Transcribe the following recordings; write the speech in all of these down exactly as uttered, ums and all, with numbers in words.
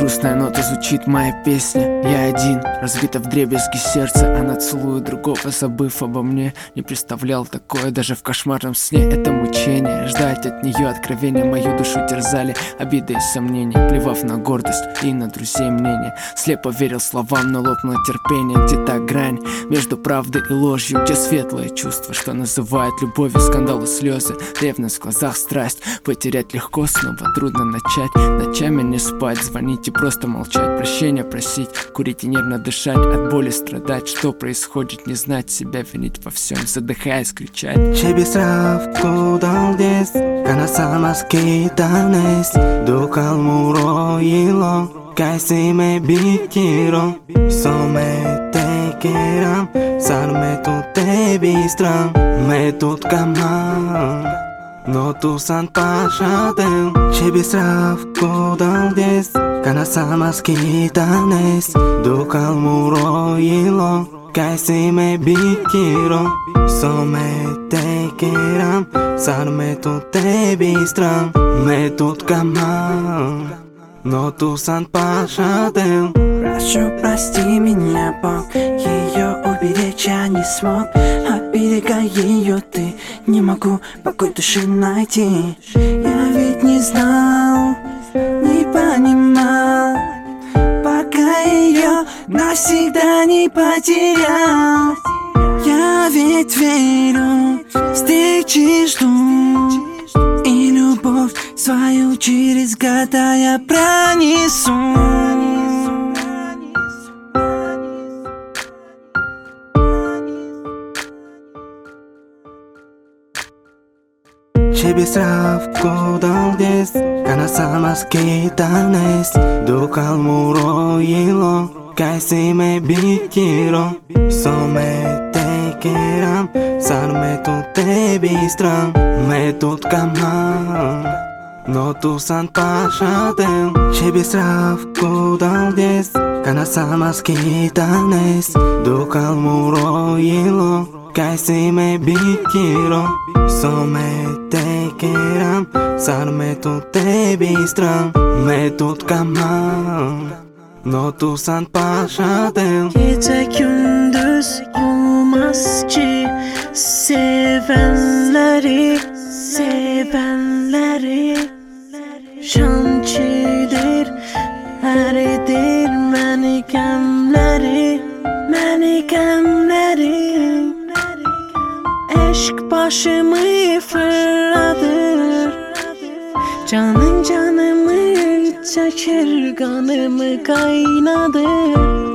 грустная нота звучит моя песня. Я один, разбито вдребезги сердце. Она целует другого, забыв обо мне. Не представлял такое даже в кошмарном сне. Это мучение, ждать от нее откровения. Мою душу терзали обиды и сомнения, плевав на гордость и на друзей мнения. Слепо верил словам, но лопнуло терпение. Где та грань между правдой и ложью, где светлое чувство, что называют любовью, скандалы, слезы, ревность в глазах, страсть. Потерять легко, снова трудно начать. Ночами не спать, звонить и просто молчать, прощения просить, курить и нервно дышать, от боли страдать. Что происходит, не знать себя, винить во всем, задыхаясь, кричать. Чебис равку далдес, канасамас китанес, дукал муроило, кайсиме битиро, соме текерам, сарме тут тебистрам, ме тут камам. Но tu san pashatel, chebis ravku daldes, kanasamas kitanes, dukal muroilo, kaisime bitiro, some tekeram, sarme tu tebistram, me tut kamam. Но tu san pashatel. Прошу, прости меня, Бог, ее уберечь я не смог. Оберегая ее, ты не могу покой души найти. Я ведь не знал, не понимал, пока ее навсегда не потерял. Я ведь верю, встречи жду, и любовь свою через года я пронесу. Chebis ravku daldes, kanasamas kitanes, dukal muroilo, kaisime bitiro, some tekeram, sarme tu tebistram, me tut kamam. Но tu san pashatel, chebis ravku daldes, kanasamas kitanes, dukal muroilo, kaisime bitiro, some tekeram, sarme tu tebistram, me tut kamam. Но tu san pashatel. Gece gündüz olmaz ki, sevenleri, sevenleri şançidir, eridir menikemleri, menikemleri. Aşk başımı fırladır, canın canımı çeker, kanımı kaynadır.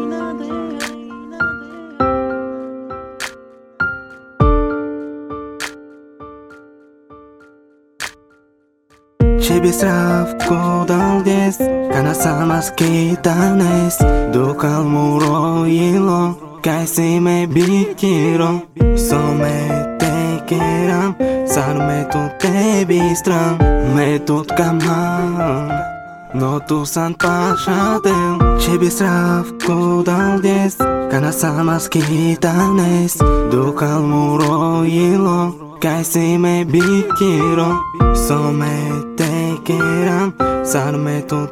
Chebis ravku daldes, kanasamas kitanes, dukal muroilo, kaisime bitiro, some tekeram, sarme tu tebistram, me tut kamam. Но tu san pashatel, chebis ravku daldes, kanasamas kitanes, dukal muroilo, kaisime bitiro, some tekeram, sarme tu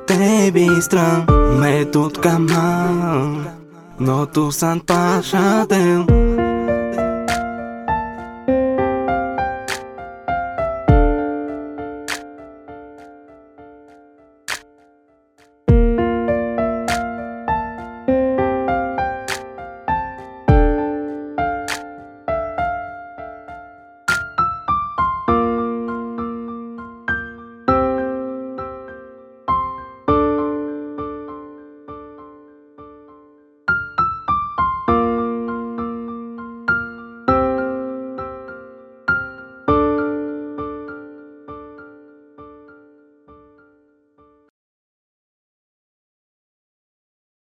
tebistram, me tut kamam. Но tu san pashatel.